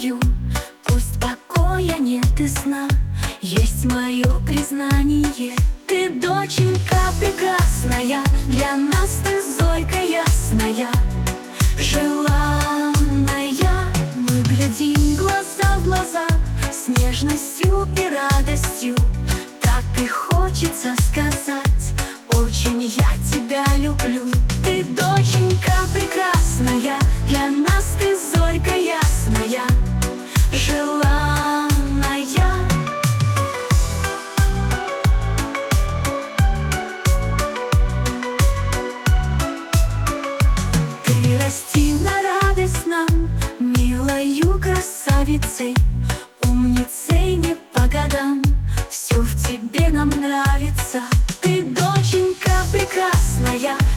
пою. Пусть покоя нет и сна, есть мое признание. Ты, доченька прекрасная, для нас ты зорька ясная, желанная. Мы глядим глаза в глаза с нежностью и радостью. Так и хочется сказать: очень я тебя люблю. Ты, доченька прекрасная, для нас ты зорька ясная, желанная. Ты расти на радость нам, милою красавицей, умницей не по годам, все в тебе нам нравится. Ты, доченька прекрасная,